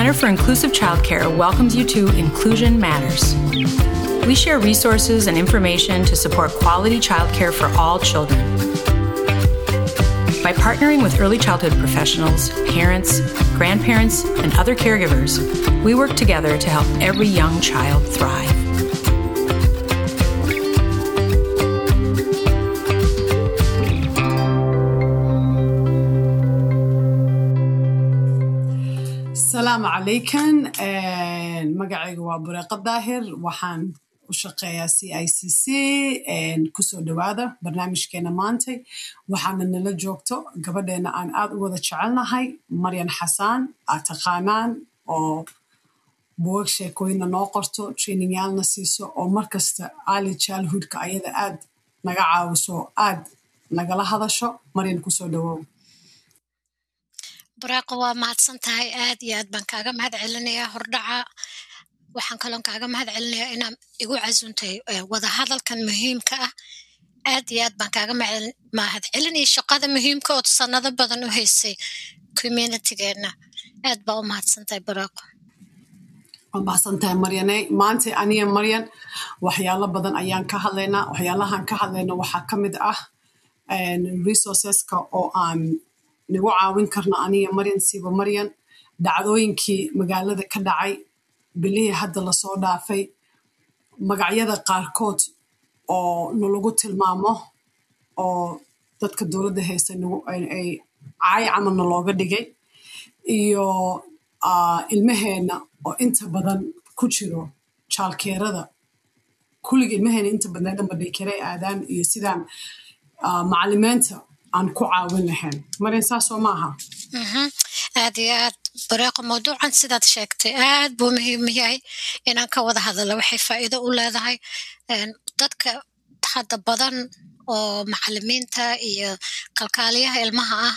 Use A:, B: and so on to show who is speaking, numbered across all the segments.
A: Center for Inclusive Childcare welcomes you to Inclusion Matters. We share resources and information to support quality childcare for all children. By partnering with early childhood professionals, parents, grandparents, and other caregivers, we work together to help every young child thrive.
B: السلام عليكم magacaygu waa Bureeqa Daahir waxaan u shaqeeyaa CICC kusoo dhawaada barnaamijkeena maanta waxaana nala joogto gabadheena aan aad u wada jecelnahay Maryan Xasaan aad taqaanaan oo buug sheekooyin noo qorto trainingyaalna siiso oo markasta early childhoodka ayada aad naga caawiso aad nagala hadasho Maryan kusoo dhawow
C: Bureeqa waa mahadsan tahay aad iyo aad baan kaaga mahad celinayaa hordhaca waxaan kaloo kaaga mahad celinayaa inaan igu casuuntay wada hadalkan muhiimka ah aad iyo aad baan kaaga mahad celinaya shaqada muhiimka oo sanado badan u haysay communitygeena aad baa u mahadsan tahay Bureeqa
B: waa mahadsan tahay Maryane maanta aniga Maryan waxyaalo badan ayaan ka hadlaynaa waxyaalahan ka hadlayno waxaa ka mid ah resourceska oo aan nagu caawin karno aniga Maryan siiba Maryan dhacdooyinkii magaalada ka dhacay bilihii hadda la soo dhaafay magacyada qaarkood oo nalagu tilmaamo oo dadka dowladda haysta ay caay camalna looga dhigay iyo ilmaheena oo inta badan ku jiro childcare-ada kulliga ilmaheena inta badan dhanba daycare aadaan iyo sidaan macallimiinta aan ku caawin lahayn Maryan saas oo maaha
C: aad iyo aad Bureeqa mawduucan sidaad sheegtay aad buu muhiim yahay inaan ka wada hadalno waxay faa'iido u leedahay dadka hadda badan oo macallimiinta iyo kalkaaliyaha ilmaha ah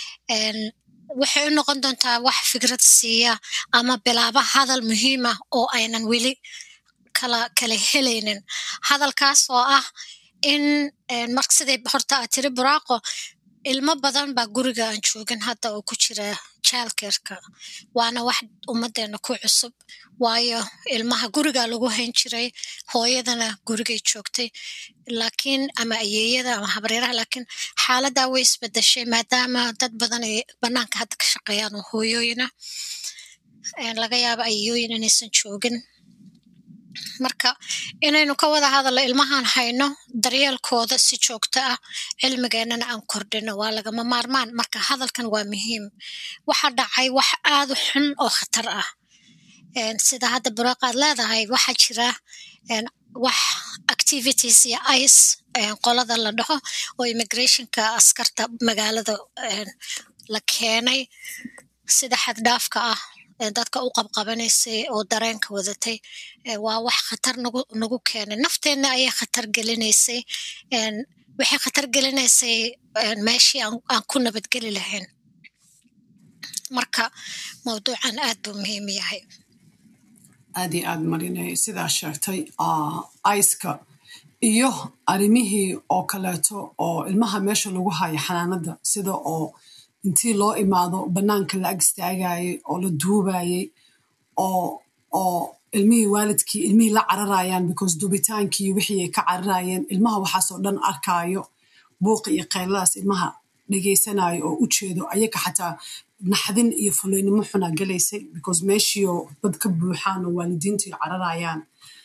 C: waxay u noqon doontaa wax fikrad siiya ama bilaaba hadal muhiim ah oo aynan weli kala helaynin hadalkaas oo ah in maqsadii horta aad tiri Bureeqo ilmo badan baa guriga aan joogin hadda oo ku jira childcare-ka waana wax ummadeena ku cusub waayo ilmaha guriga lagu hayn jiray hooyadana gurigay joogtay laakiin ama ayeeyada ama habaryaraha laakiin xaaladda way isbedeshay maadaama dad badan ay banaanka hadda ka shaqeeyaan oo hooyooyina laga yaabo ayeeyooyin inaysan joogin marka inaynu ka wada hadalno ilmahan hayno daryeelkooda si joogto ah cilmigeennana aan kordhino waa lagama maarmaan marka hadalkan waa muhiim waxa dhacay wax aad u xun oo khatar ah sida hadda Bureeqa aad leedahay waxa jira wax activities iyo ICE qolada la dhaho oo immigrationka askarta magaalada la keenay sida xad dhaafka ah dadka u qabqabanaysay oo dareenka wadatay waa wax khatar nagu keenay nafteena ayay khatar gelinaysay waxay khatar gelinaysay meeshii aan ku nabadgeli lahayn marka mawduucan aad buu muhiim yahay
B: aad iyo aad Maryan sidaa sheegtay ICE-ka iyo arrimihii oo kaleeto oo ilmaha meesha lagu hayo xanaanada sida oo intii loo imaado banaanka la agstaagayay oo la duubayay oo ilmihii waalidkii ilmihii la cararayaan because dubitaankii wixii ay ka cararayeen ilmaha waxaasoo dhan arkaayo buuqa iyo qayladaas ilmaha dhegaysanayo oo u jeedo ayaga xataa naxdin iyo fuleynimo xuna galaysay because meeshiioo dad ka buuxaan oo waalidiintii cararayaan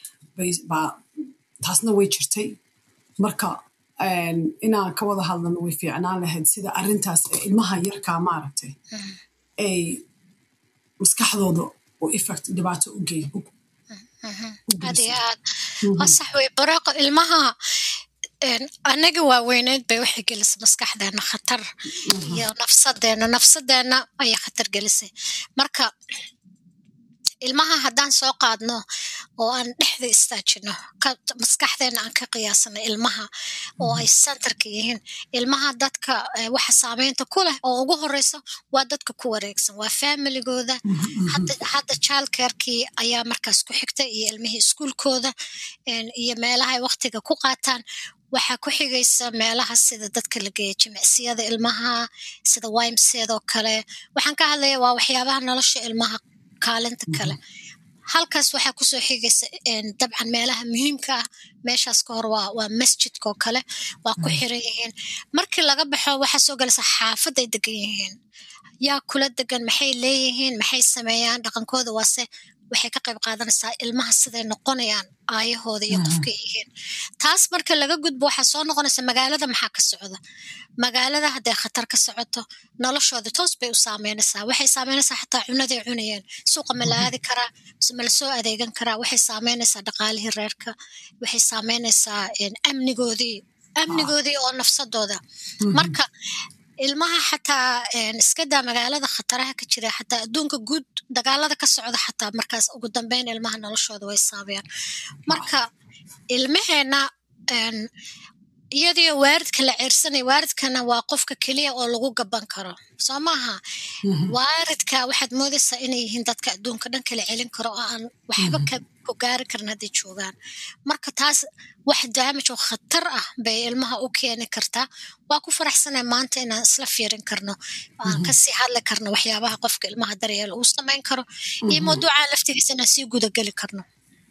B: taasna way jirtay marka inaan ka wada hadlano way fiicnaan lahayd sida arrintaas ilmaha yarkaa maaragtay ay maskaxdooda oo effect dhibaato u geey
C: aad iyo aad waa sax wey Bureeqa ilmaha anaga waaweyneed bay waxay gelisay maskaxdeena khatar iyo nafsadeena ayay khatar gelisay marka ilmaha haddaan soo qaadno oo aan dhexda istaajino maskaxdeena aan ka qiyaasano ilmaha oo ay centerka yihiin ilmaha dadka waxa saameynta ku leh oo ugu horeysa waa dadka ku wareegsan waa familygooda hadda childcare-kii ayaa markaas ku xigta iyo ilmihii iskuulkooda iyo meelaha ay waqtiga ku qaataan waxaa ku xigaysa meelaha sida dadka la geeyo jimicsiyada ilmaha sida YMCA oo kale waxaan ka hadlayaa waa waxyaabaha nolosha ilmaha kaalinta kale halkaas waxaa kusoo xigaysa dabcan meelaha muhiimka ah meeshaas ka hor waa masjidka oo kale waa ku xiran yihiin markii laga baxo waxaa soo galaysa xaafaday degan yihiin yaa kula degan maxay leeyihiin maxay sameeyaan dhaqankooda waase waxay ka qayb qaadanaysaa ilmaha siday noqonayaan aayahooda iyo qofka yihiin taas marka laga gudbo waxaa soo noqonaysa magaalada maxaa ka socda magaalada hadday khatar ka socoto noloshooda toos bay u saameynaysaa waxay saameynaysaa xataa cunaday cunayeen suuqa ma la aadi karaa ma la soo adeegan karaa waxay saameynaysaa dhaqaalihii reerka waxay saameynaysaa amnigoodii oo nafsadooda marka ilmaha xataa iska daa magaalada khataraha ka jira xataa adduunka guud dagaalada ka socda xataa markaas ugu dambeyn ilmaha noloshooda way saameeyaan marka ilmaheena iyadoo waaridka la ceersanay waaridkana waa qofka keliya oo lagu gaban karo soo maaha waaridka waxaad moodaysaa inay yihiin dadka adduunka dhan kala celin karo oo aan waxba ku gaari karin hadday joogaan marka taas wax damage oo khatar ah bay ilmaha u keeni kartaa waa ku faraxsanay maanta inaan isla fiirin karno aan kasii hadli karno waxyaabaha qofka ilmaha daryeel uu samayn karo iyo mawduuca laftigiisa inaan sii gudageli karno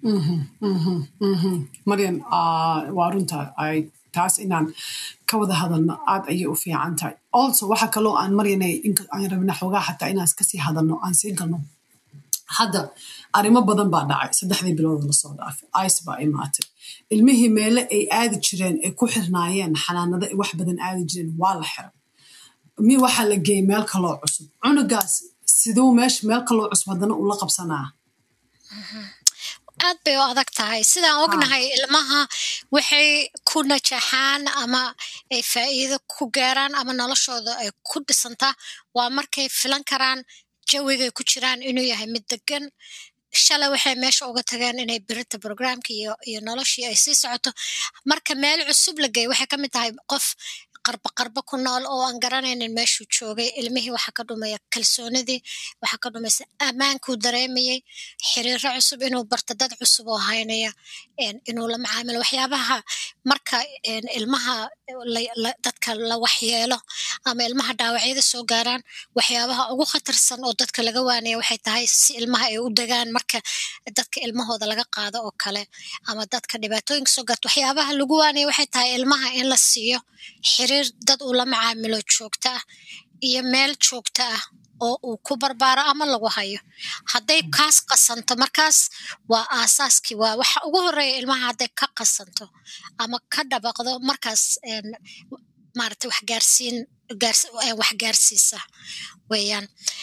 B: Marian waa runta taas inaan ka wada hadalno aad ayay u fiican tahay also waxa kaloo aan Marianay aan rabna xoogaa xataa inaan iska sii hadalno aan sii galno hadda arrimo badan baa dhacay 3 bilood la soo dhaafay ice baa imaatay ilmihii meele ay aadi jireen ay ku xirnaayeen xanaanada wax badan aadi jireen waa la xiray waxa la geeyay meel kaloo cusub cunugaas sidoo meel kaloo cusub hadana uu la qabsanaa
C: aad bay u adag tahay sidaan ognahay ilmaha waxay ku najaxaan ama ay faa'iido ku gaaraan ama noloshooda ay ku dhisantaa waa markay filan karaan jawigay ku jiraan inuu yahay mid degan shalay waxay meesha uga tageen inay birita programka iyo noloshii ay sii socoto marka meel cusub la geey waxay ka mid tahay qof qarba ku nool oo aan garanaynin meeshuu joogay ilmihii waxaa ka dhumaya kalsoonidii waxaa ka dhumaysa ammaankuu dareemayey xiriiro cusub inuu barto dad cusub oo haynaya inuu la macaamilo waxyaabaha marka ilmaha dadka la waxyeelo ama ilmaha dhaawacyada soo gaaraan waxyaabaha ugu khatarsan oo dadka laga waanaya waxay tahay si ilmaha ay u degaan marka dadka ilmahooda laga qaado oo kale ama dadka dhibaatooyinka soo gaarto waxyaabaha lagu waanaya waxay tahay ilmaha in la siiyo xiriir dad uu la macaamilo joogta ah iyo meel joogta ah oo uu ku barbaaro ama lagu hayo hadday kaas qasanto markaas waa aasaaskii waa waxa ugu horeeya ilmaha hadday ka qasanto ama ka dhabaqdo markaas maaragtay wax gaarsiisa weeyaan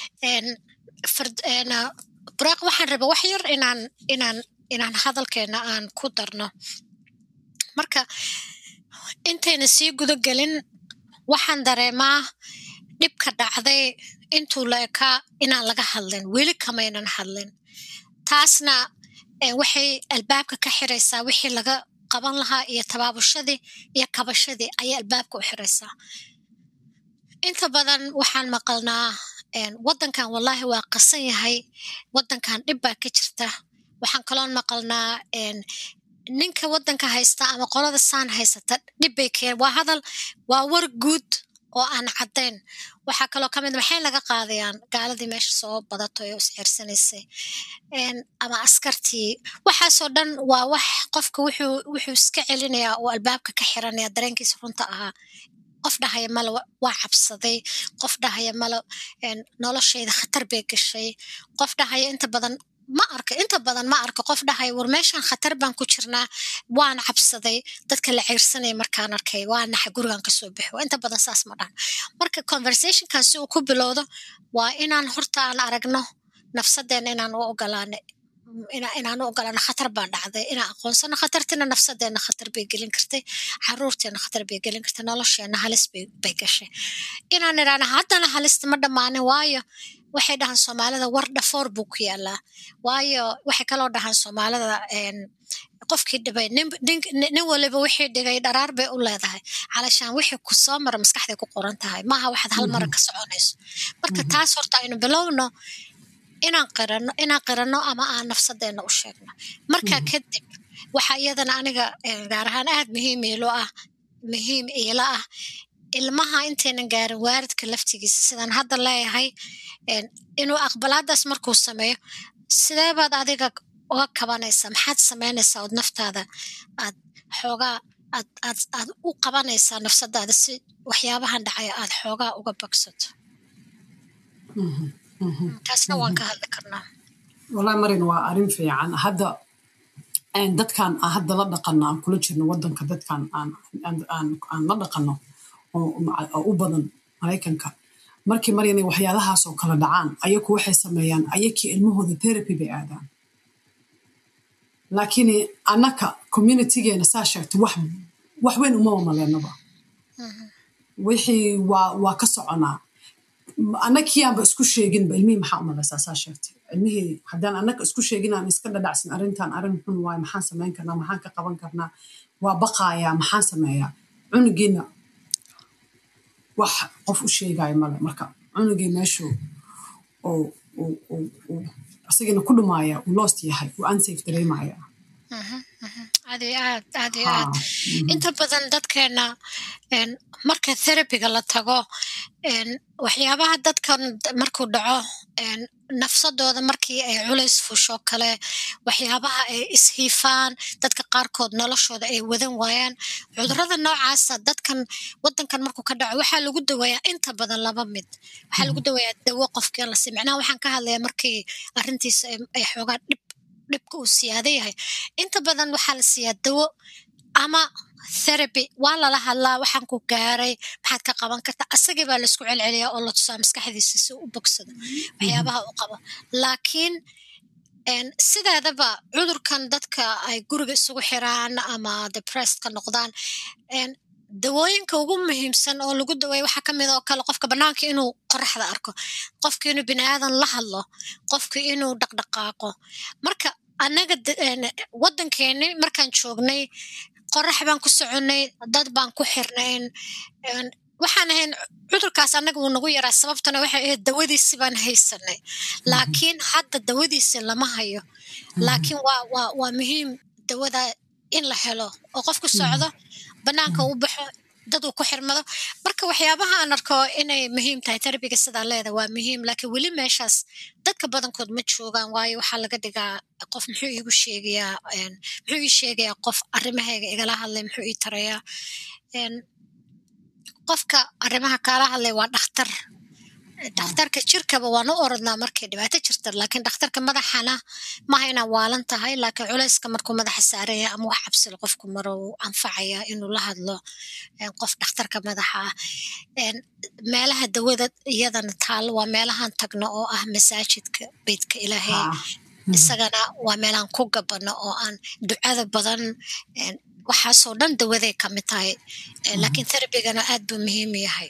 C: buraaq waxaan rabaa wax yar inaan hadalkeena aan ku darno marka intayna sii gudagelin waxaan dareemaa dhibka dhacday intuu la ekaa inaan laga hadlin weli kamaynan hadlin taasna waxay albaabka ka xiraysaa wixii laga qaban lahaa iyo tabaabushadii iyo kabashadii ayay albaabka u xiraysaa inta badan waxaan maqalnaa waddankan wallaahi waa qasan yahay waddankan dhib baa ka jirta waxaan kaloon maqalnaa ninka waddanka haysta ama qolada saan haysata dhibbay keen waa hadal waa war guud oo aan caddayn waxaa kaloo ka mid maxay laga qaadayaan gaaladii meesha soo badato ee isceersanaysay ama askartii waxaasoo dhan waa wax qofka wuxuu iska celinayaa oo albaabka ka xiranaya dareenkiisa runta ahaa qof dhahaya male waa cabsaday qof dhahaya male noloshayda khatar bay gashay qof dhahaya inta badan ma arka qof dhahay war meeshan khatar baan ku jirnaa waan cabsaday dadka la ceyrsanaya markaan arkay waa naxay gurigan ka soo bixi inta badan saas ma dhahan marka conversationkaasi uu ku bilowdo waa inaan horta aan aragno nafsadeena inaan u ogolaano khatar baan dhacday inaan aqoonsano khatartina nafsadeena khatar bay gelin kartay caruurteena khatar bay gelin kartay nolosheena halis bay gashay inaan idhaahno haddana halista ma dhammaanin waayo waxay dhahaan soomaalida war dhafoor buu ku yaalaa waayo waxay kaloo dhahaan soomaalida qofkii dhibay nin waliba wixii dhigay dharaar bay u leedahay calashaan wixii ku soo mara maskaxday ku qoran tahay maaha waxaad hal mara ka soconayso marka taas horta aynu bilowno inaan qiranno ama aan nafsadeena u sheegno marka kadib waxa iyadana aniga gaar ahaan aad muhiim iila ah ilmaha intaynan gaarin waalidka laftigiisa sidaan hadda leeyahay inuu aqbalaadaas markuu sameeyo sidee baad adiga uga kabanaysaa maxaad samaynaysaa ood naftaada aad xoogaa aad u qabanaysaa nafsadaada si waxyaabahan dhacaya aad xoogaa uga bagsato taasna waan ka hadli karnaa
B: wallahi marin waa arrin fiican hadda dadkan hadda la dhaqano aan kula jirno wadanka dadkan aan la dhaqano oo u badan Mareykanka markii Maryam waxyaalahaas oo kala dhacaan ayagu waxay sameeyaan ayakii ilmahooda therapy bay aadaan laakiin anaka communitygeena saa sheegtay wax weyn uma maleenaba wixii waa ka soconaa anakii aanba isku sheeginba ilmihii maxaa umalaysaa saa sheegtay ilmihii haddaan anaka isku sheegin aan iska dhadhacsin arrintan arrin xun waaye maxaan samayn karnaa maxaan ka qaban karnaa waa baqaayaa maxaan sameeyaa cunugiina wax qof u sheegaayo male marka cunugii meeshuu asagina ku dhumaaya uu lost yahay uu unsafe dareemaya
C: aad inta badan dadkeena marka therapiga la tago waxyaabaha dadkan markuu dhaco nafsadooda markii ay culays fusho kale waxyaabaha ay ishiifaan dadka qaarkood noloshooda ay wadan waayaan cudurrada noocaasa dadkan wadankan markuu ka dhaco waxaa lagu daweeyaa inta badan laba mid waxaa lagu daweeyaa dawo qofkii la siiyo macnaha waxaan ka hadlayaa markii arrintiisa ay xoogaa dhibka uu siyaada yahay inta badan waxaa la siiyaa dawo ama therapy waa lala hadlaa waxaan ku gaaray maxaad ka qaban kartaa asagii baa laisku celceliyaa oo la tusaa maskaxdiisa si u bogsada waxyaabaha u qabo laakiin sideedaba cudurkan dadka ay guriga isugu xiraan ama depressed ka noqdaan dawooyinka ugu muhiimsan oo lagu daweeyo waxaa ka mid oo kale qofka bannaanka inuu qoraxda arko qofka inuu bini'aadan la hadlo qofka inuu dhaqdhaqaaqo marka annaga waddankeeni markaan joognay qorax baan ku soconnay dad baan ku xirnayn waxaan ahayn cudurkaas annaga wuu nagu yaraa sababtana waxay ahayd dawadiisi baan haysanay laakiin hadda dawadiisi lama hayo laakiin waa muhiim dawada in la helo oo qofku socdo bannaanka u baxo dad uu ku xirmado marka waxyaabaha aan arko inay muhiim tahay terabiga sidaa leeda waa muhiim laakiin weli meeshaas dadka badankood ma joogaan waayo waxaa laga dhigaa qof muxuu ii sheegayaa qof arrimahayga igala hadlay muxuu ii tarayaa qofka arrimaha kaala hadlay waa dhakhtarka jirkaba waan u orodnaa markay dhibaato jirta laakiin dhakhtarka madaxana maaha inaa waalan tahay laakiin culayska markuu madaxa saaraya ama wax cabsila qofku maro uu anfacaya inuu la hadlo qof dhakhtarka madaxa ah meelaha dawada iyadana taal waa meelahan tagno oo ah masaajidka beydka ilaahay isagana waa meelaan ku gabano oo aan ducada badan waxaasoo dhan dawaday ka mid tahay laakiin therapigana aad buu muhiim yahay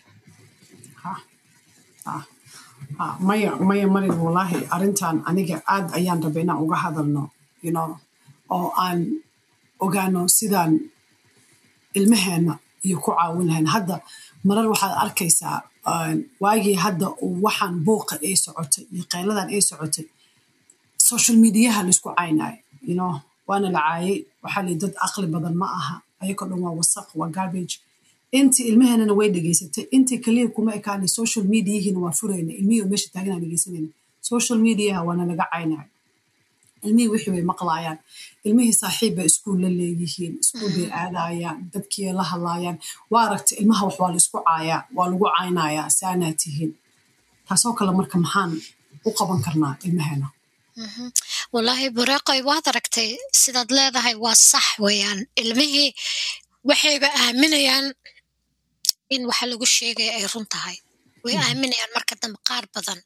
B: maya marin wallahi arrintan aniga aad ayaan rabay inaan uga hadalno oo aan ogaano sidaan ilmaheena iyo ku caawin lahayn hadda marar waxaad arkaysaa waagii hadda waxaan buuqa ay socotay iyo qayladan ay socotay social mediaha laisku caynayo waana la caayay waxaa lii dad aqli badan ma aha ayagoo dhan waa wasaq waa garbage intii ilmaheenana way dhegaysatay intii kaliya kuma ekaanay social mediahiina waa furayna ilmihii meesha taaganaan dhegaysanayna social mediaha waana laga caynayo ilmihii wixii way maqlaayaan ilmihii saaxiib bay iskuul la leeyihiin iskuul bay aadayaan dadkii la hadlaayaan waa aragta ilmaha wax waa la isku caayaa waa lagu caynayaa saanaa tihiin taasoo kale marka maxaan u qaban karnaa ilmaheena
C: wallaahi bureeqoy waad aragtay sidaad leedahay waa sax weeyaan ilmihii waxayba aaminayaan in waxa lagu sheegaya ay run tahay way aaminayaan marka dambe qaar badan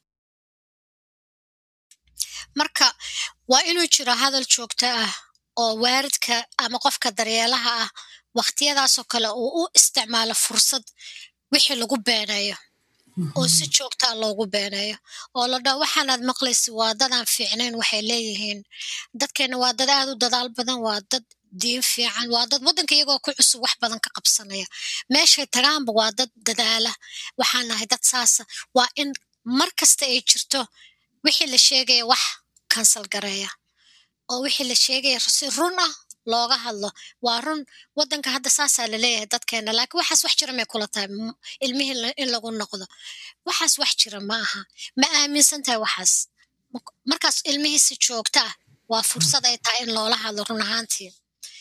C: marka waa inuu jiro hadal joogto ah oo waalidka ama qofka daryeelaha ah waqtiyadaasoo kale uu u isticmaalo fursad wixii lagu beenayo oo si joogtaa loogu beenayo oo la dhaho waxaanaad maqlaysa waa dadaan fiicnayn waxay leeyihiin dadkeena waa dad aad u dadaal badan waa dad diin fiican waa dad waddanka iyagoo ku cusub wax badan ka qabsanaya meeshay tagaanba waa dad dadaala waxaan nahay dad saasa waa in mar kasta ay jirto wixii la sheegaya wax kansal gareeya oo wixii la sheegaya si run ah looga hadlo waa run wadanka hadda saasaa laleeyahay dadkeena laakiin waxaas wax jira may kula tahay ilmihii in lagu noqdo waxaas wax jira ma aha ma aaminsan tahay waxaas markaas ilmihii si joogta ah waa fursad ay tahay in loola hadlo run ahaantii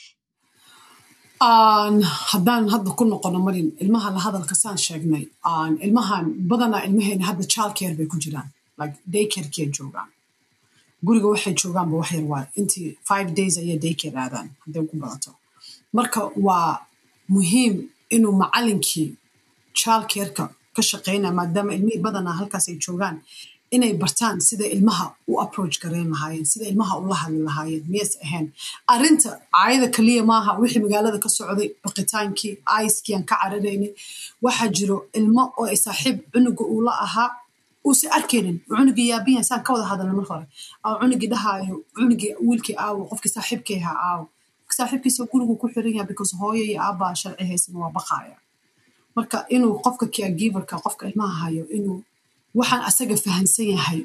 B: haddaan hadda ku noqono marin ilmaha la hadalka saan sheegnay ilmahan badanaa ilmaheena hadda childcare bay ku jiraan like daycarekee joogaan guriga waxay joogaanba wax yar waa intii 5 days ayay daycare aadaan hadday ku badato marka waa muhiim inuu macalinkii childcareka ka shaqeynaya maadaama ilmihii badanaa halkaas ay joogaan inay bartaan sida ilmaha u approach gareyn lahaayeen sida ilmaha ula hadli lahaayeen miyays ahayn arrinta caayada kaliya maaha wixii magaalada ka socday baqitaankii aiskii aan ka cararaynay waxaa jiro ilmo oo ay saaxiib cunuga uu la ahaa uusa arkaynin cunugii yaabiyan saan ka wada hadalna mar hore cunugii dhahaayo cunugii wiilkii aawo qofkii saaxiibkii ahaa aawo saaxiibkiisa gurigu ku xiran yahay because hooyo iyo aabbaa sharci haysan waa baqaaya marka inuu qofka caregiverka qofka ilmaha hayo inuu waxaan asaga fahansan yahay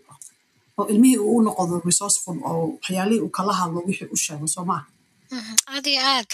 B: oo ilmihii uu noqdo resourceful oo waxyaalihii uu kala hadlo wixii u sheego soo maaha
C: aad iyo aad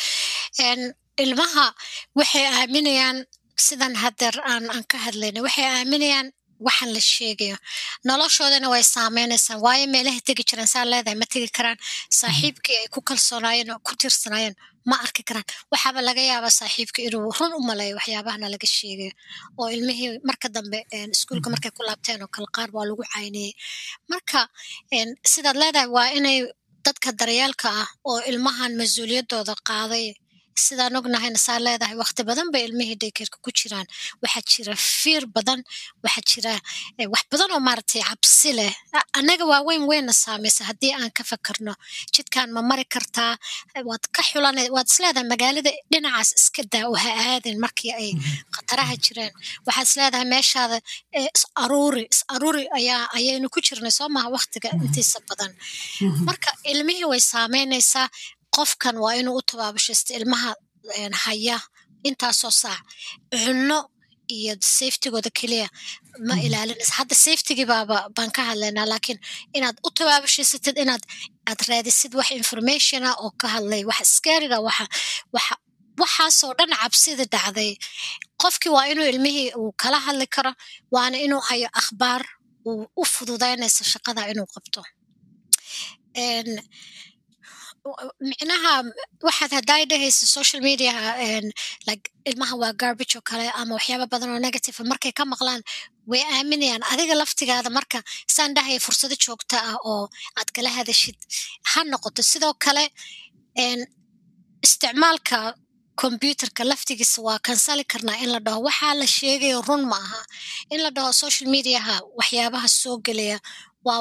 C: ilmaha waxay aaminayaan sidan hadeer aan ka hadlayna waxay aaminayaan waxaan la sheegayo noloshoodana way saameynaysaa waayo meelaha tegi jiraan saa leedahay ma tegi karaan saaxiibkii ay ku kalsoonaayeen oo ku tirsanaayeen ma arki karaan waxaaba laga yaabaa saaxiibka inuu run u maleeyo waxyaabahana laga sheegayo oo ilmihii marka dambe iskuulka markay ku laabteen oo kale qaar waa lagu cayniyey marka sidaad leedahay waa inay dadka daryeelka ah oo ilmahan mas-uuliyadooda qaaday sidaan ognahayna saa leedahay waqti badan bay ilmihii daycareka ku jiraan waxaa jira fiir badan waxaa jira wax badan oo maaragtay cabsi leh annaga waa weyna saamaysa haddii aan ka fakarno jidkaan ma mari kartaa waad ka xulanay waad isleedahay magaalada dhinacaas iska daa oo ha aadin markii ay khataraha jireen waxaad isleedahay meeshaada is-aruuri ayaynu ku jirnay soo maha waqtiga intiisa badan marka ilmihii way saameynaysaa qofkan waa inuu u tabaabashaysto ilmaha haya intaasoo saac cunno iyo safetygooda keliya ma ilaalinaysa hadda safetygii baan ka hadlaynaa laakiin inaad u tabaabashaysatid inaad raadisid wax informationa oo ka hadlay wax scariga waxaasoo dhan cabsida dhacday qofkii waa inuu ilmihii uu kala hadli karo waana inuu hayo akhbaar uu u fududaynaysa shaqada inuu qabto micnaha waxaad haddaay dhahaysa social media like ilmaha waa garbage oo kale ama waxyaaba badan oo negative markay ka maqlaan way aaminayaan adiga laftigaada marka saan dhahaya fursado joogta ah oo aad kala hadashid ha noqoto sidoo kale isticmaalka computerka laftigiisa waa kansali karnaa in la dhaho waxaa la sheegayo run ma aha in la dhaho social mediaha waxyaabaha soo gelaya waa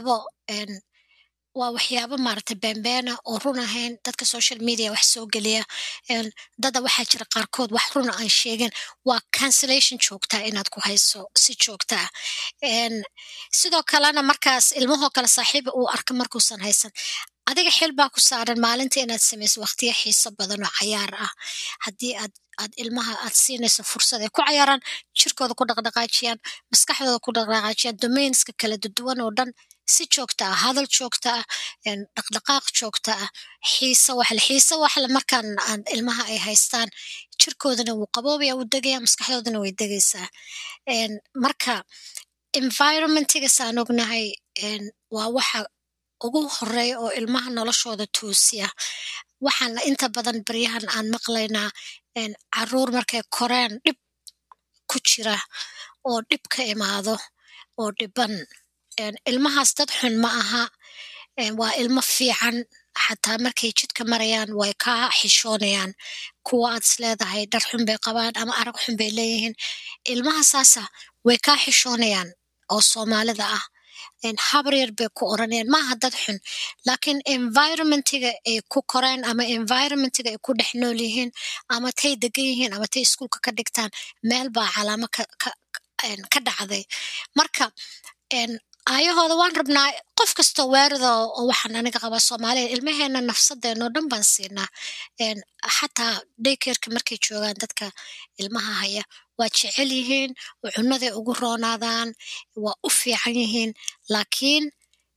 C: waxyaabo maaragtay beenbeena oo run ahayn dadka social media wax soo geliya dada waxaa jira qaarkood wax runa aan sheegin waa cancellation joogtaa inaad ku hayso si joogta ah sidoo kalena markaas ilmahoo kale saaxiiba uu arka markuusan haysan adiga xil baa ku saaran maalinta inaad samayso waqtiyo xiiso badan oo cayaar ah haddii aad ilmaha aad siinayso fursad ay ku cayaaraan jirkooda ku dhaqdhaqaajiyaan maskaxdooda ku dhaqdhaqaajiyaan domainska kala duwan oo dhan si joogta ah hadal joogta ah dhaqdhaqaaq joogta ah xiiso waxle markaan ilmaha ay haystaan jirkoodana wuu qaboobaya wuu degaya maskaxdoodana way degaysaa marka environmentiga saan ognahay waa waxa ugu horeeya oo ilmaha noloshooda toosiya waxaana inta badan baryahan aan maqlaynaa caruur markay koreen dhib ku jira oo dhib ka imaado oo dhiban ilmahaas dad xun ma aha waa ilmo fiican xataa markay jidka marayaan way ka xishoonayaan kuwa aad isleedahay dhar xun bay qabaan ama arag xun bay leeyihiin ilmaha saasa way ka xishoonayaan oo soomaalida ah habar yar bay ku oranayaan maaha dad xun laakiin environmentiga ay ku koreen ama environmentiga ay ku dhex nool yihiin ama tay degan yihiin ama tay iskuulka ka dhigtaan meel baa calaamo ka dhacday marka ayahooda waan rabnaa qof kastoo waarida oo waxaan aniga qabaa soomaaliya ilmaheena nafsadeena oo dhan baan siinaa xataa daycareka markay joogaan dadka ilmaha haya waa jecel yihiin oo cunaday ugu roonaadaan waa u fiican yihiin laakiin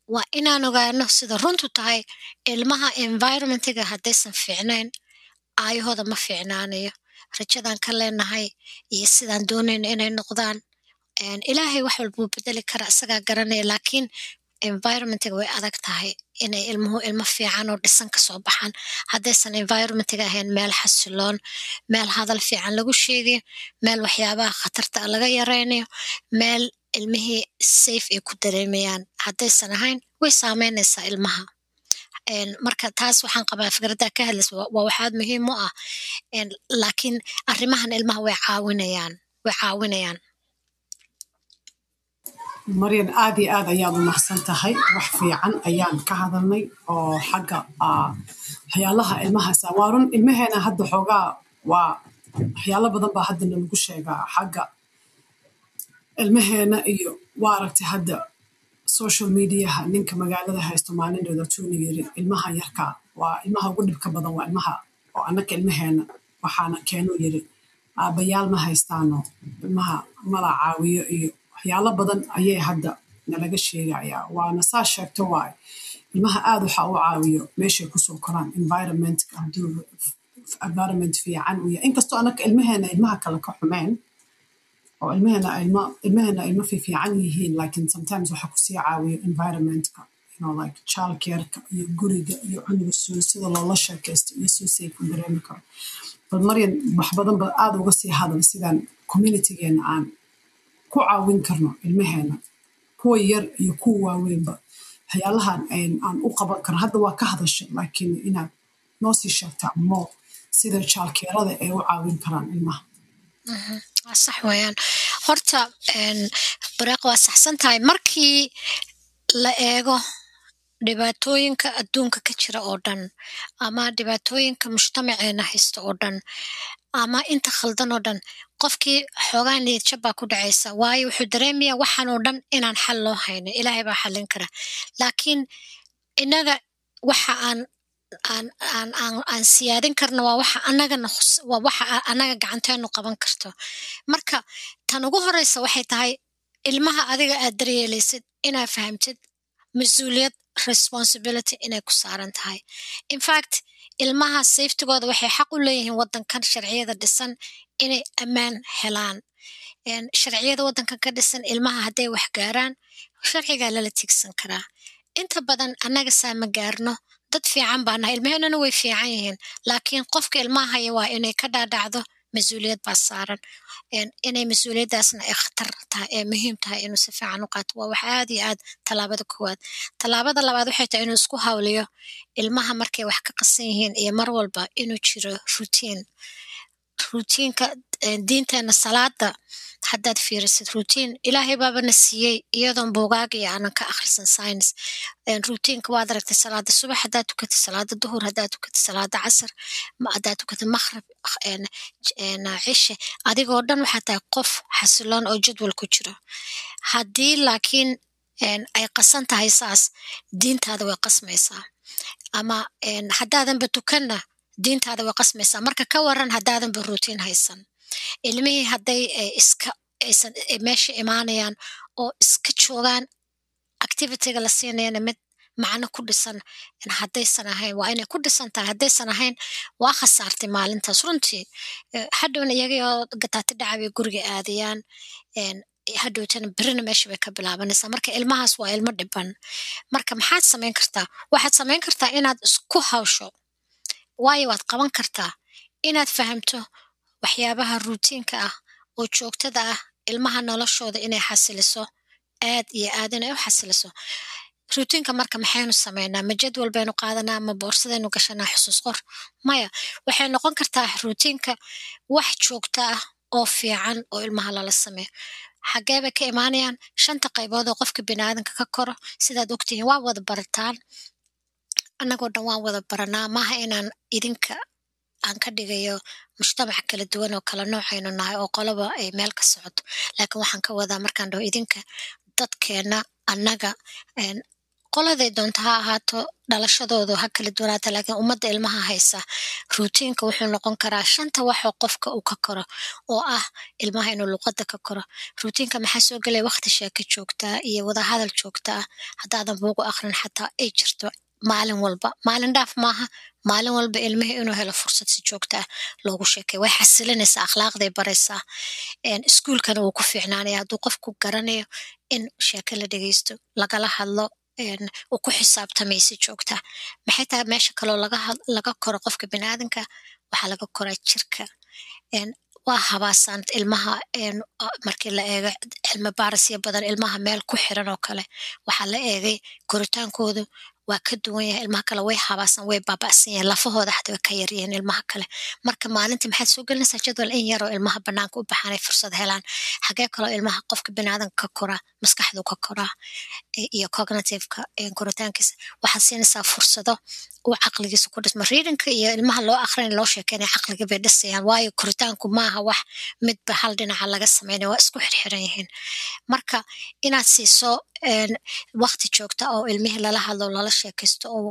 C: waa inaan ogaano sida runtu tahay ilmaha environmentiga haddaysan fiicnayn aayahooda ma fiicnaanayo rajadaan ka leenahay iyo sidaan doonayno inay noqdaan ilaahay wax walbuu bedeli kara isagaa garanaya laakiin environmentiga way adag tahay inay ilmo fiican oo dhisan kasoo baxaan haddaysan environmentiga ahayn meel xasiloon meel hadal fiican lagu sheegayo meel waxyaabaha khatarta laga yaraynayo meel ilmihii safe ay ku dareemayaan haddaysan ahayn way saameynaysaa ilmaha marka taas waxaan qabaa fikradda ka hadlaysa waa waxaad muhiim u ah laakiin arrimahan ilmaha way caawinayaan
B: maryan aad iyo aad ayaad u mahadsan tahay wax fiican ayaan ka hadalnay oo xagga waxyaalaha ilmahaas waa run ilmaheena hadda xoogaa waa waxyaalo badan baa hadda nalagu sheegaa xagga ilmaheena iyo waa aragtay hadda social mediaha ninka magaalada haysto maalindooda tuuna yiri ilmaha yarka waa ilmaha ugu dhibka badan waa ilmaha oo annaka ilmaheena waxaana keenu yiri aabayaal ma haystaano ilmaha mala caawiyo iyo waxyaalo badan ayay hadda nalaga sheegayaa waana saa sheegto waay ilmaha aad waxa u caawiyo meeshay kusoo koraan environmentka hadduu environment fiican u yahay inkastoo annaka ilmaha kale ka xumeen oo ilmaheena ilmo fiican yihiin laakiin sometimes waxa kusii caawiyo environmentka like childcareka iyo guriga iyo cunuga sida loola sheekaysto iyo soo safe u dareemi karo bal maryan wax badan ba aad uga sii hadal sidaan communitygeena aan ku caawin karno ilmaheena kuwa yar iyo kuwa waaweynba waxyaalahan aan u qaban karno hadda waa ka hadashay laakiin inaad noo sii sheegtaa moo sida childcarada ay u caawin karaan ilmaha
C: صح ويان horta bareeq waa saxsan tahay markii la eego dhibaatooyinka adduunka ka jira oo dhan ama dhibaatooyinka mujtamaceena haysta oo dhan ama inta khaldan oo dhan qofkii xoogaan niyad-jab baa ku dhacaysa waayo wuxuu dareemayaa waxaan oo dhan inaan xal loo haynin ilaahay baa xallin kara laakiin inaga waxa aan siyaadin karno waa waxa anaga gacanteenu qaban karto marka tan ugu horeysa waxay tahay ilmaha adiga aad daryeelaysid inaad fahamtid mas-uuliyad responsibility inay ku saaran tahay in fact ilmaha safetygooda waxay xaq u leeyihiin waddankan sharciyada dhisan inay ammaan helaan sharciyada waddankan ka dhisan ilmaha hadday wax gaaraan sharcigaa lala tigsan karaa inta badan annaga saama gaarno dad fiican baa nahay ilmaheenana way fiican yihiin laakiin qofka ilmaha haya waa inay ka dhaadhacdo mas-uuliyad baa saaran inay mas-uuliyaddaasna ay khatar tahay ee muhiim tahay inuu si fiican u qaato waa wax aad iyo aad tallaabada koowaad tallaabada labaad waxay tahay inuu isku hawliyo ilmaha markay wax ka qasan yihiin iyo mar walba inuu jiro rutiinka diinteena salaada haddaad fiirisid rutiin ilaahay baabana siiyey iyadoon buugaag iyo aanan ka akhrisan science rutiinka waad aragtay salaada subax haddaad tukatid salaada duhur haddaad tukatid salaada casar haddaad tukatid makhrib cishe adigoo dhan waxaa tahay qof xasiloon oo jadwal ku jiro haddii laakiin ay qasan tahay saas diintaada way qasmaysaa ama haddaadanba tukanna diintaada way qasmaysaa marka ka waran haddaadanba rutiin haysan ilmihii hadday aysan meesha imaanayaan oo iska joogaan activityga la siinayana mid macno ku dhisan haddaysan ahayn waa inay ku dhisan tahay haddaysan ahayn waa khasaartay maalintaas runtii hadhowna iyagoo gataati dhacabay guriga aadayaan hadhowtana berina meesha bay ka bilaabanaysaa marka ilmahaas waa ilmo dhiban marka maxaad samayn kartaa waxaad samayn kartaa inaad isku hawsho waayo waad qaban kartaa inaad fahamto waxyaabaha rutiinka ah oo joogtada ah ilmaha noloshooda inay xasiliso aad iyo aad inay u xasiliso rutiinka marka maxaynu samaynaa ma jadwal baynu qaadanaa ma boorsadaynu gashanaa xusuus qor maya waxay noqon kartaa rutiinka wax joogta ah oo fiican oo ilmaha lala sameeyo xagee bay ka imaanayaan 5 qaybood oo qofka bini'aadanka ka koro sidaad ogtihiin waa wada barataan annagoo dhan waan wada baranaa maaha inaan idinka aan ka dhigayo mujtamac kala duwan oo kala noocaynu nahay oo qoloba ay meel ka socoto laakiin waxaan ka wadaa markaan dhaho idinka dadkeena annaga qoladay doonta ha ahaato dhalashadoodu ha kala duwanaata laakiin ummadda ilmaha haysa routiinka wuxuu noqon karaa shanta waxoo qofka uu ka koro oo ah ilmaha inuu luqadda ka koro routiinka maxaa soo gelaya waqti sheeko joogtaa iyo wadahadal joogta ah haddaadan buugu aqrin xataa ay jirto maalin walba maalin dhaaf maaha maalin walba ilmihii inuu helo fursad si joogta ah loogu sheekay way xasilinaysaa akhlaaqday baraysaa iskuulkana wuu ku fiicnaanaya hadduu qofku garanayo in sheeko la dhegeysto lagala hadlo uu ku xisaabtamay si joogta maxay tahay meesha kaloo laga koro qofka biniaadanka waxaa laga koraa jirka waa habaasaan ilmaha markii la eego cilmi baarisyo badan ilmaha meel ku xiran oo kale waxaa la eegay koritaankoodu waa ka duwan yahay ilmaha kale way habaasan way baaba'san yahay lafahooda xataa way ka yaryihiin ilmaha kale marka maalintii maxaad soo gelinaysaa jadwal in yaroo ilmaha banaanka u baxaanay fursad helaan xagee kaloo ilmaha qofka binaadanka ka koraa maskaxdu ka koraa iyo cognitiveka koritaankiisa waxaad siinaysaa fursado uu caqligiisa ku dhismo readingka iyo ilmaha loo aqrin loo sheekeynaya caqliga bay dhisayaan waayo koritaanku maaha wax midba hal dhinaca laga sameynaya waa isku xirxiran yihiin marka inaad siiso waqti joogta oo ilmihii lala hadlo lala sheekaysto oo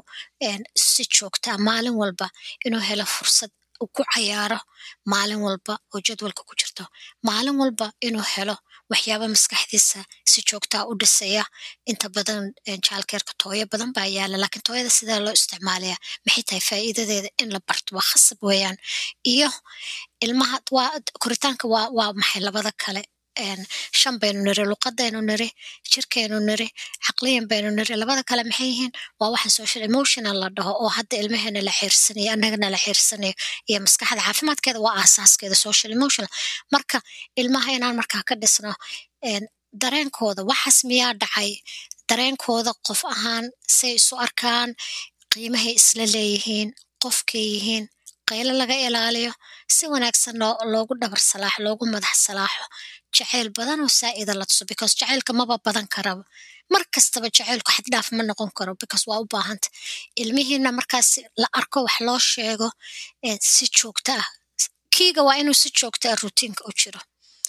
C: si joogta maalin walba inuu helo fursad uu ku cayaaro maalin walba oo jadwalka ku jirto maalin walba inuu helo waxyaaba maskaxdiisa si joogta u dhisaya inta badan childcare-ka tooyo badan baa yaala laakiin tooyada sidee loo isticmaalaya maxay tahay faa'iidadeeda in la barto waa khasab weeyaan iyo ilmaha waa koritaanka waa maxay labada kale shan baynu niri luqadaynu niri jirkaynu niri caqliyan baynu niri labada kale maxay yihiin waa waxaan social emotional la dhaho oo hadda ilmaheena la xiirsanayo annagana la xiirsanayo iyo maskaxda caafimaadkeeda waa aasaaskeeda social emotional marka ilmaha inaan markaa ka dhisno dareenkooda waxaas miyaa dhacay dareenkooda qof ahaan say isu arkaan qiimahay isla leeyihiin qofkay yihiin qaylo laga ilaaliyo si wanaagsan loogu dhabar salaaxo loogu madax salaaxo jacayl badan oo saa'ida la tuso because jacaylka maba badan karaba mar kastaba jacaylku xad dhaaf ma noqon karo because waa u baahanta ilmihiina markaas la arko wax loo sheego si joogta ah kiiga waa inuu si joogta ah routiinka u jiro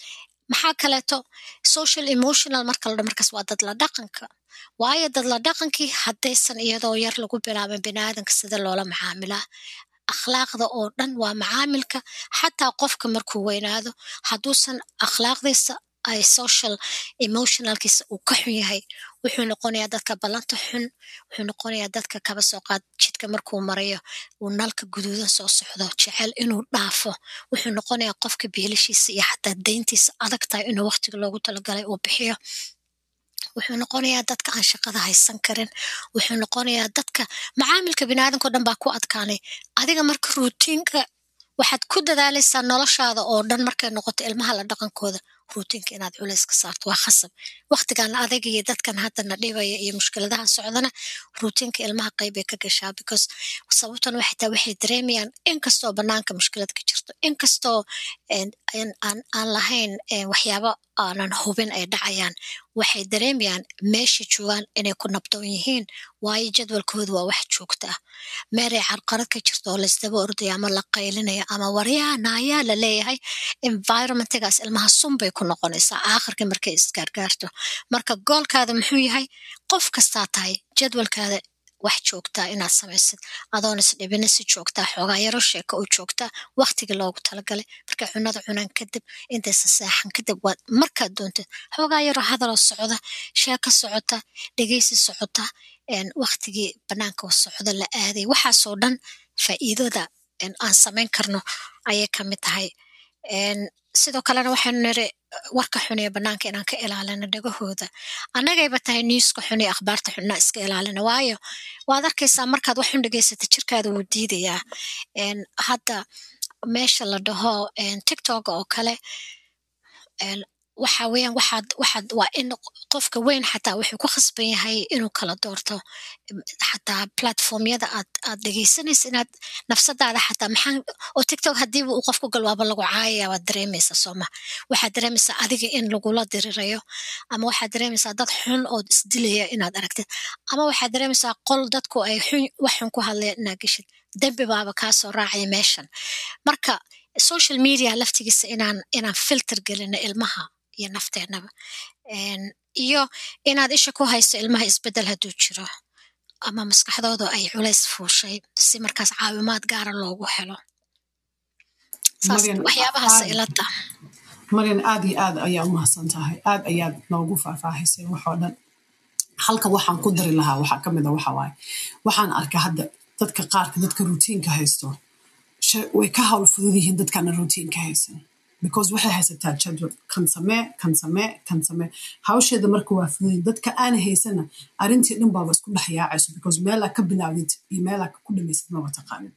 C: maxaa kaleeto social emotional marka la markaas waa dad la dhaqanka waayo dad la dhaqankii haddaysan iyadoo yar lagu bilaabin biniaadanka sida loola macaamilaa akhlaaqda oo dhan waa macaamilka xataa qofka markuu weynaado hadduusan akhlaaqdiisa ay social emotionalkiisa uu ka xun yahay wuxuu noqonayaa dadka ballanta xun wuxuu noqonayaa dadka kaba soo qaad jidka markuu marayo uu nalka guduudan soo socdo jecel inuu dhaafo wuxuu noqonayaa qofka biilashiisa iyo xataa dayntiisa adag tahay inuu waqtiga loogu talagalay uu bixiyo wuxuu noqonayaa dadka aan shaqada haysan karin wuxuu noqonayaa dadka macaamilka biniaadanka o dhan baa ku adkaanay adiga marka routiinka waxaad ku dadaalaysaa noloshaada oo dhan markay noqoto ilmaha la dhaqankooda routiinka inaad culays ka saarto waa khasab waqtigan adag iyo dadkan haddana dhibaya iyo mushkiladaha socdana routiinka ilmaha qaybay ka gashaa because sababtan waxay tahay waxay dareemayaan inkastoo banaanka mushkilad ka jirto inkastoo aan lahayn waxyaabo aanan hubin ay dhacayaan waxay dareemayaan meesha joogaan inay ku nabdoon yihiin waayo jadwalkoodu waa wax joogta ah meeray carqarad ka jirto oo laysdaba ordaya ama la qaylinaya ama waryaha naayaa la leeyahay environmentigaas ilmaha sunbay ku noqonaysaa aakhirka markay isgaargaarto marka goolkaada muxuu yahay qof kastaa tahay jadwalkaada wax joogtaa inaad samaysid adoon isdhibina si joogtaa xoogaa yaro sheeko u joogtaa waqtiga loogu talagalay markay cunada cunaan kadib intaysa saaxan kadib waad markaad doontid xoogaa yaro hadaloo socda sheeko socota dhegeysi socota waqtigii banaanka oo socda la aaday waxaasoo dhan faa'iidada aan samayn karno ayay ka mid tahay sidoo kalena waxaanu niri warka xun ee banaanka inaan ka ilaalino dhagahooda annagayba tahay newska xun iyo akhbaarta xunna iska ilaalina waayo waad arkaysaa markaad wax xun dhegaysata jirkaada wuu diidayaa hadda meesha la dhaho tiktok oo kale waxa weeyaan waxaad waa in qofka weyn xataa wuxuu ku khasban yahay inuu kala doorto xataa platformyada aad dhegeysanaysa inaad nafsadaada xataa maxaan oo tiktok hadiiba uu qofku galwaaba lagu caayaya waad dareemaysaa sooma waxaad dareemaysaa adiga in lagula dirirayo ama waxaad dareemaysaa dad xun oo isdilaya inaad aragtid ama waxaad dareemaysaa qol dadku ay wax xun ku hadlayaan inaad geshid dembi baaba kaasoo raacaya meeshan marka social media laftigiisa inaan filter gelino ilmaha iyo nafteenaba iyo inaad isha ku hayso ilmaha isbedel hadduu jiro ama maskaxdooda ay culays fuushay si markaas caawimaad gaara loogu helo saas waxyaabahaas ilata
B: Marian aad iyo aad ayaa u mahadsan tahay aad ayaad noogu faahfaahisay waxoo dhan halka waxaan ku dari lahaa waxaa ka mid ah waxa waaye waxaan arkay hadda dadka qaarka dadka routiinka haysto way ka hawl fudud yihiin dadkana routiinka haysan because waxay haysataa jadwal kan samee hawsheeda marka waa fudud dadka aan haysana arrintii dhan baaba isku dhex yaacayso because meelaa ka bilaawdid iyo meelaa ku dhamaysid maba taqaanid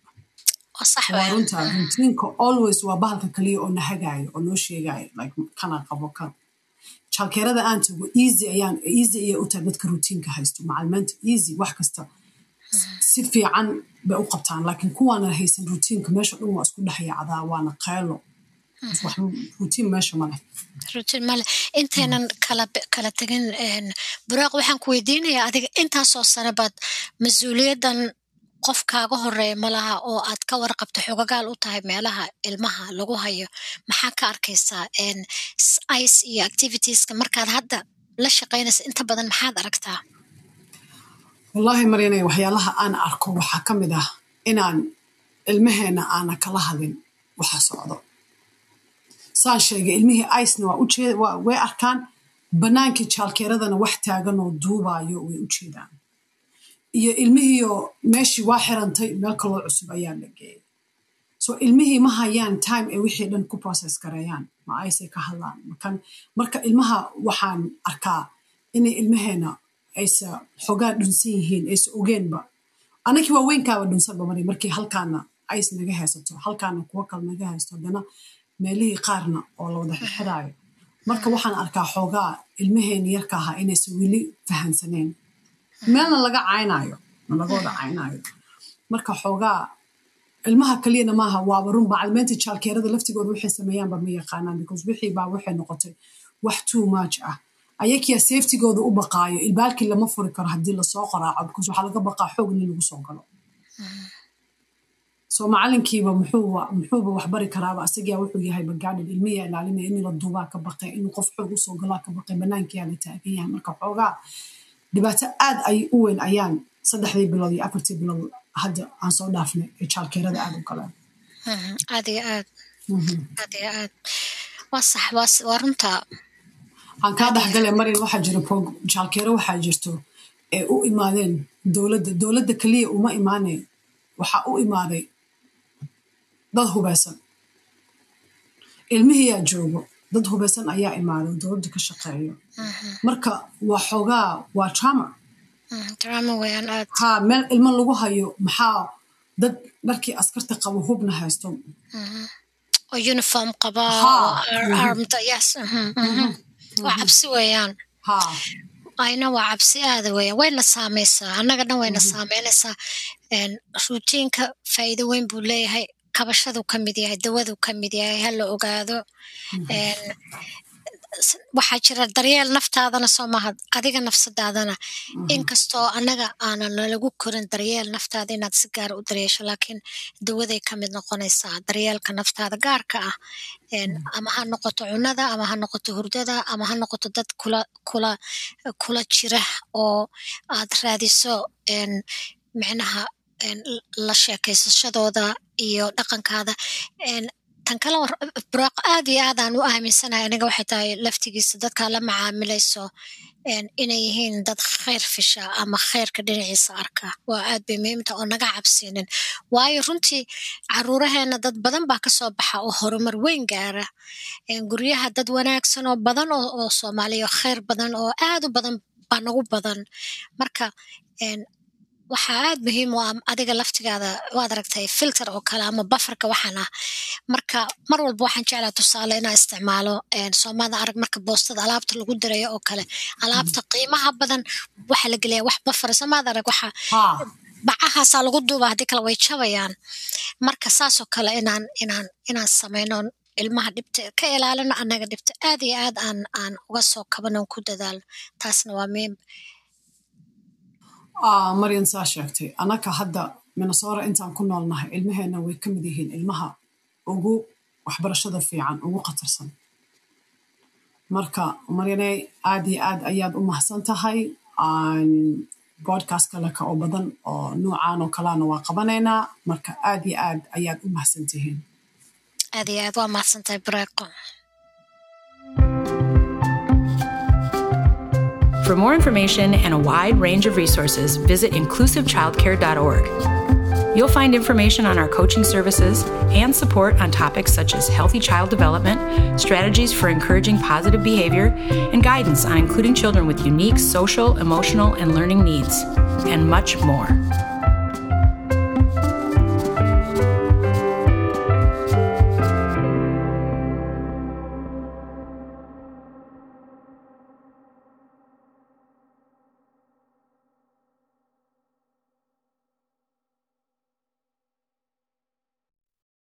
B: runta routiinka always waa bahalka kaliya oo na hagaayo oo noo sheegaayo like kana qabo kan childcare-da aan tago easy ayay u tahay dadka routiinka haysto macalimiinta easy wax kasta si fiican bay u qabtaan laakiin kuwaana haysan routiinka meesha dhan waa isku dhex yaacdaa waana qaylo routine meesha male
C: routine male intaynan kala tagin buraaq waxaan ku weydiinayaa adiga intaasoo sano baad mas-uuliyadan qof kaaga horeeya malaha oo aad ka warqabto xogagaal u tahay meelaha ilmaha lagu hayo maxaa ka arkaysaa ice iyo activitieska markaad hadda la shaqaynaysa inta badan maxaad aragtaa
B: wallaahi Marianay waxyaalaha aan arko waxaa ka mid ah inaan ilmaheena aana kala hadin waxa socdo saan sheegay ilmihii icena way arkaan banaankii childcare-adana wax taagan oo duubaayo way u jeedaan iyo ilmihiioo meeshii waa xirantay meel kaloo cusub ayaa la geeyay so ilmihii ma hayaan time ay wixii dhan ku process gareeyaan ma aysay ka hadlaan marka ilmaha waxaan arkaa inay ilmaheena aysa xogaa dhunsan yihiin aysa ogeenba anakii waa weynkaaba dhunsanba markii halkaana ice naga haysato halkaana kuwa kale naga haysto haddana meelihii qaarna oo la wada xiraayo marka waxaan arkaa xoogaa ilmaheena yarka ahaa inaysa weli fahansaneen meelna laga caynaayo laga wada caynaayo marka xoogaa ilmaha kaliyana maaha waaba run macalimiinta childcare-ada laftigooda waxay sameeyaanba ma yaqaanaan because wixii baa waxay noqotay wax too much ah ayakiya safetygooda u baqaayo ilbaalkii lama furi karo haddii lasoo qaraaco because waxaa laga baqaa xoog in lagu soo galo so macalinkiiba muxuuba waxbari karaaba asagaa wuxuu yahay bagaadhid ilmiyaa ilaalinaya in la duubaa ka baqay inuu qof xoog usoo galaa ka baqay banaankiyaa la taagan yahay marka xoogaa dhibaato aad ay u weyn ayaan 3 bilood iyo 4 bilood hadda aan soo dhaafnay ee childcare-ada aad u galeen
C: aad iyo aad waa sax waa runta
B: aan kaa dhexgalay Marian waxaa jira childcare waxaa jirto ee u imaadeen dowladda kaliya uma imaanay waxaa u imaaday dad hubaysan ilmihiyaa joogo dad hubaysan ayaa imaaday dowladda ka shaqeeyo marka waa xoogaa waa
C: drama weeyaan aad
B: meel ilmo lagu hayo maxaa dad dharkii askarta qabo hubna haysto
C: oo uniform qaba armed yes waa cabsi weeyaan ayna waa cabsi aada weeyaan wayna saamaysaa annaga dhan wayna saameynaysaa routiinka faa'iido weyn buu leeyahay kabashadu ka mid yahay dawadu ka mid yahay ha la ogaado waxaa jira daryeel naftaadana soo maaha adiga nafsadaadana inkastoo annaga aanan lagu korin daryeel naftaada inaad si gaara u daryeesho laakiin dawaday ka mid noqonaysaa daryeelka naftaada gaarka ah ama ha noqoto cunada ama ha noqoto hurdada ama ha noqoto dad kula jira oo aad raadiso micnaha la sheekaysashadooda iyo dhaqankaada tan kale buraaq aad iyo aad aan u aaminsanahay aniga waxay tahay laftigiisa dadkaa la macaamilayso inay yihiin dad khayr fisha ama khayrka dhinaciisa arka waa aad bay muhiimta oo naga cabsinin waayo runtii caruuraheena dad badan baa kasoo baxa oo horumar weyn gaara guryaha dad wanaagsan oo badan oo soomaaliya khayr badan oo aad u badan baa nagu badan marka waxaa aad muhiim u ah adiga laftigaada waad aragtay filter oo kale ama bafarka waxaan ah marka mar walba waxaan jeclaa tusaale inaan isticmaalo soomaalida arag marka boostada alaabta lagu dirayo oo kale alaabta qiimaha badan waxa la geliyaa wax bafar soomaalida arag waxa bacahaasaa lagu duuba haddii kale way jabayaan marka saasoo kale inaan sameyno ilmaha dhibta ka ilaalino annaga dhibta aad iyo aad aan uga soo kabanon ku dadaalo taasna waa muhiim
B: Marian saa sheegtay anaka hadda Minnesota intaan ku noolnahay ilmaheena way ka mid yihiin ilmaha ugu waxbarashada fiican ugu qatarsan marka Marianay aad iyo aad ayaad u mahadsan tahay podcast kale ka oo badan oo noocaan oo kalena waa qabanaynaa marka aad iyo aad ayaad u mahadsantihiin
C: aad iyo aad waa mahadsantahay Bareeqo.
A: For more information and a wide range of resources, visit inclusivechildcare.org. You'll find information on our coaching services and support on topics such as healthy child development, strategies for encouraging positive behavior, and guidance on including children with unique social, emotional, and learning needs, and much more.